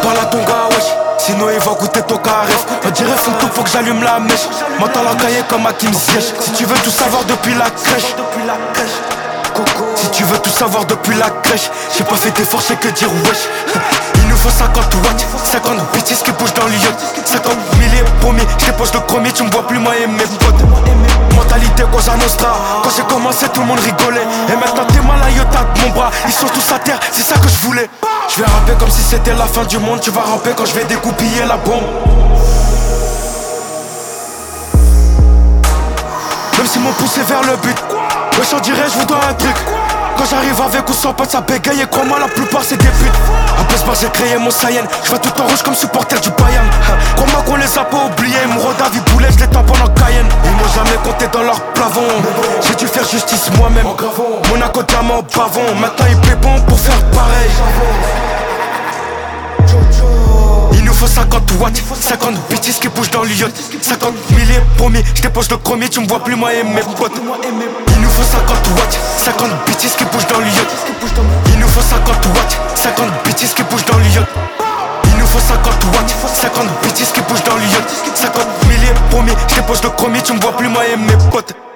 parle à ton gars, wesh. Sinon il va goûter ton caresse. On dirait fou tout, faut que j'allume la mèche. M'entends la cahier comme Hakim Ziyech. Si tu veux tout savoir depuis la crèche. Si tu veux tout savoir depuis la crèche. J'ai pas fait d'effort, c'est que dire wesh. Il nous faut 50 watts, 50 bêtises qui bougent dans le yacht. 50 milliers promis, je dépose le premier, tu me vois plus moi et mes potes. Mentalité Cosa Nostra. Quand j'ai commencé tout le monde rigolait. Et maintenant t'es mal à Yota de mon bras. Ils sont tous à terre, c'est ça que je voulais. Je vais rapper comme si c'était la fin du monde. Tu vas ramper quand je vais dégoupiller la bombe. Même s'ils m'ont poussé vers le but. Wesh on dirait je vous dois un truc. Quand j'arrive avec ou sans pote ça bégaye. Et crois-moi la plupart c'est des putes. En plus j'ai créé mon Saiyan. Je vais tout en rouge comme supporter du Bayern. Crois-moi qu'on les a pas oubliés. Mon David Boulet je les tamponne en Cayenne. Ils m'ont jamais compté dans leur plafond. J'ai dû faire justice moi-même. Monaco diamant bavon. Maintenant ils paient bon pour faire pareil. Il nous faut 50 watts, 50 bêtises qui bougent dans le yacht. 50 milliers promis, je dépose le premier, tu me vois plus moi et mes potes. Il nous faut 50 watts, 50 bêtises qui bougent dans le yacht. Il nous faut 50 watts, 50 bêtises qui bougent dans le yacht. Il nous faut 50 watts, 50 bêtises qui bougent dans le yacht. 50 milliers promis, je dépose le premier, tu me vois plus moi et mes potes.